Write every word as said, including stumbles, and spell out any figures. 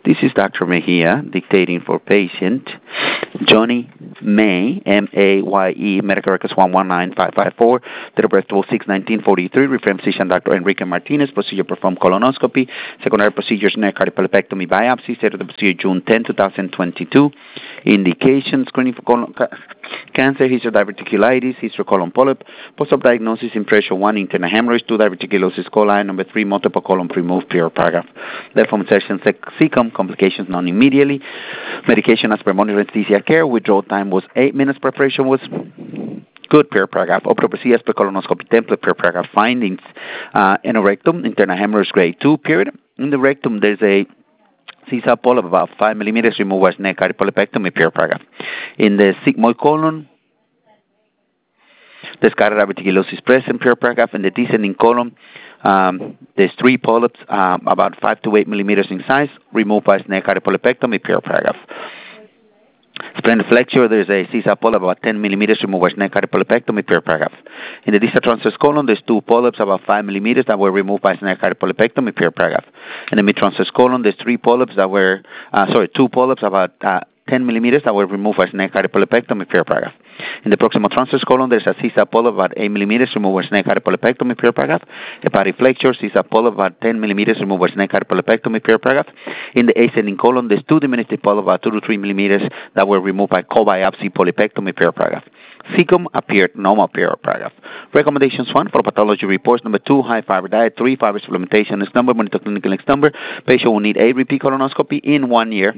This is Doctor Mejia dictating for patient Johnny May, M A Y E, medical records one one nine five five four, date of birth twelve six nineteen forty-three, reference physician Doctor Enrique Martinez, procedure performed colonoscopy, secondary procedures neck cardiopulmonectomy biopsy, set of the procedure June tenth, twenty twenty-two, indication screening for colon ca- cancer, history of diverticulitis, history of colon polyp, post-op diagnosis, impression one, internal hemorrhage, two, diverticulosis coli, number three, multiple colon removed, prior paragraph. Left from session secum, complications non immediately, medication as per monitor anesthesia care, withdrawal time was eight minutes, preparation was good, per paragraph. Autopsy as per colonoscopy template, per paragraph. Findings, uh, anorectum, internal hemorrhage grade two, period. In the rectum, there's a C S A polyp of about five millimeters, removed as neck cardiopulmonectomy, per paragraph. In the sigmoid colon, there's diverticulosis present, per paragraph. In the descending colon, um, there's three polyps, um, about five to eight millimeters in size, removed by neck cardiopulmonectomy, per paragraph. Splenic flexure, there's a C S A polyp about ten millimeters, removed by neck cardiopulmonectomy, per paragraph. In the distal transverse colon, there's two polyps about five millimeters that were removed by neck cardiopulmonectomy, per paragraph. In the mid transverse colon, there's three polyps that were, uh, sorry, two polyps about uh, ten millimeters that were removed by neck cardiopulmonectomy, per paragraph. In the proximal transverse colon, there's a C S A polyp about eight millimeters, removed by neck cardiopulmonectomy, per paragraph. Hepatic flexure, C S A polyp about ten millimeters, removed by neck cardiopulmonectomy, per paragraph. In the ascending colon, there's two diminutive polyps about two to three millimeters that were removed by co-biopsy polypectomy, per paragraph. Cecum appeared normal, per paragraph. Recommendations: one, for pathology reports. Number two, high fiber diet. Three, fiber supplementation. Next number, monitor clinical next number. Patient will need a repeat colonoscopy in one year.